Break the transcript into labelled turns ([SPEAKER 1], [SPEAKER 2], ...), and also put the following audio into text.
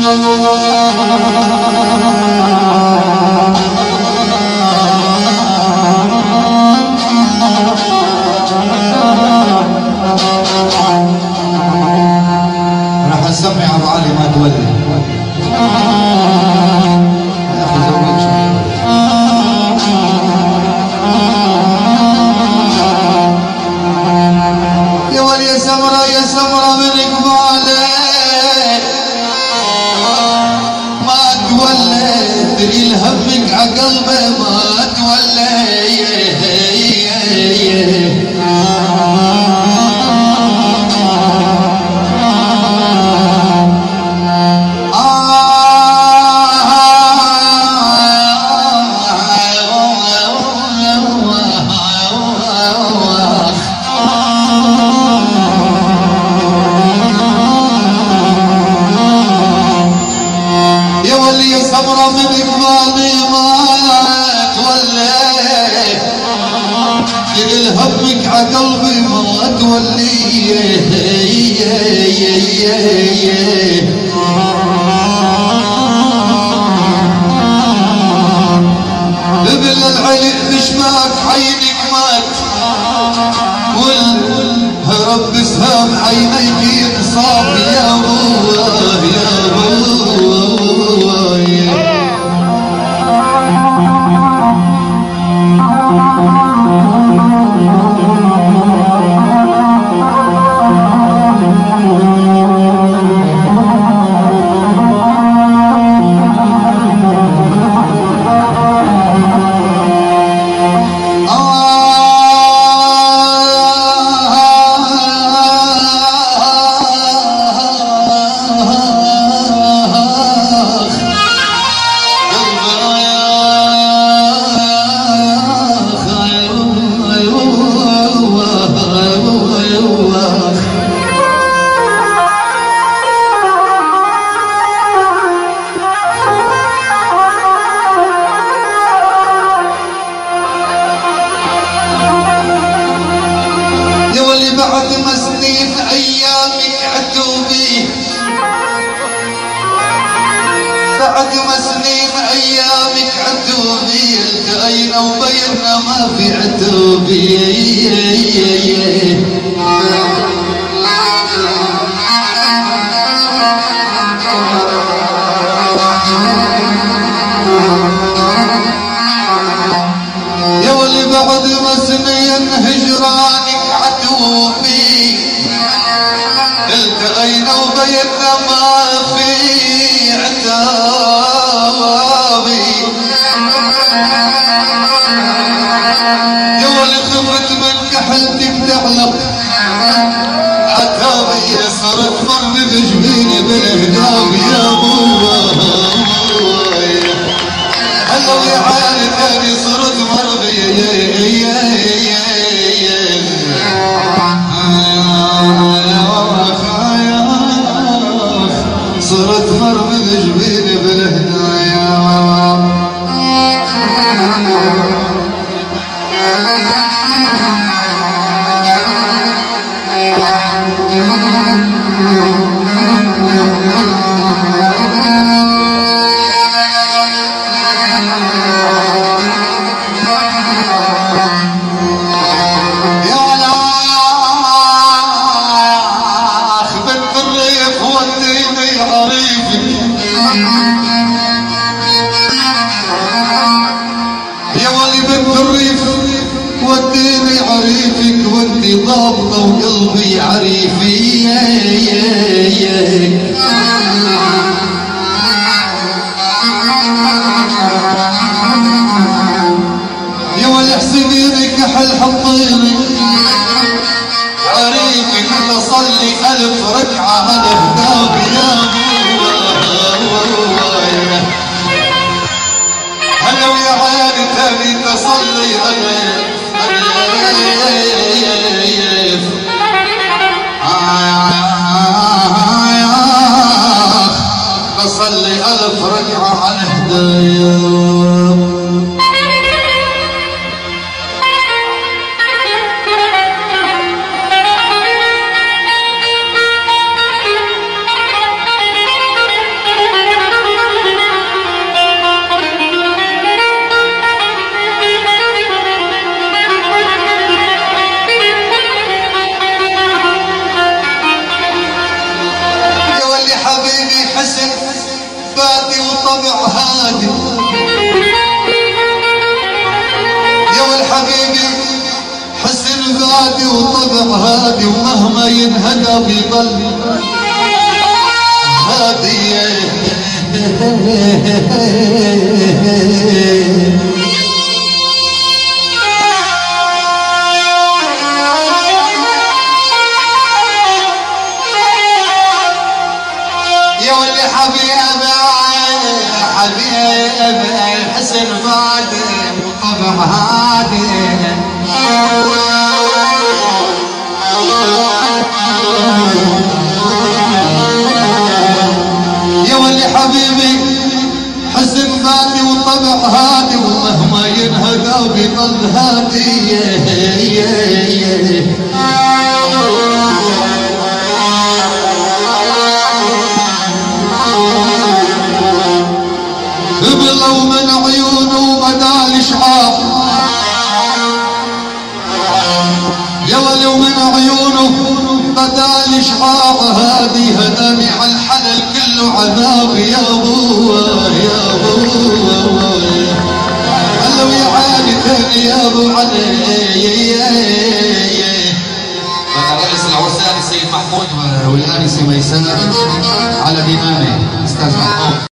[SPEAKER 1] راح اسمي ابو علي ما تولي يا ولي يا سمرة يا سمرة من قبالك ما تولي تقيل همك عقلبه ما تولي سمرة من قبالي ما تولي تقل همك عقلبي ما تولي ابن العلي بشباك عينك مات والهرب بسهام عينيك ينصاب يا الله يا الله بعد ما سنين ايامك عتوبي بعد ما سنين ايامك عتوبي التقينا وبيننا ما في عتوبي يا ولي بعد ما سنين هجرانك عتوبي التقينا وبيننا ما في عتابي يا ولي خفت من كحلتك تعلق عتابي صرت مر بجبيني بالاهداب يا بابا هلا يا عالي ثاني صرت مر صرت مر بجبيني بالهدايا يا ولي بنت الريف وديني عريفك وانتي ضابطه وقلبي عريفي يا ولي احسبيني كحل حطيني عريفك تصلي 1000 ركعه على هداب يا هلا ويا عيالي تاني تصلي تصلي 1000 ركعة على هدايا بادي وطبع هادي يا والحبيبي حسن بادي وطبع هادي ومهما ينهدى بيضل هادي يا واللي حبيبي حسن بادي وطبع هادي يا واللي حبيبي حسن بادي وطبع هادي ومهما ينهدى بيضل هادي بلو من عيونه بدال شعاع يا ولو من عيونه بدال شعاع هادي هداني على الحلل كله عذاب يا ابوه يا ابوه قالوا يا عالي ثاني يا ابو علي
[SPEAKER 2] رئيس العرسان السيد محمود والآنسة ميساء على دمامه استاذ محمود.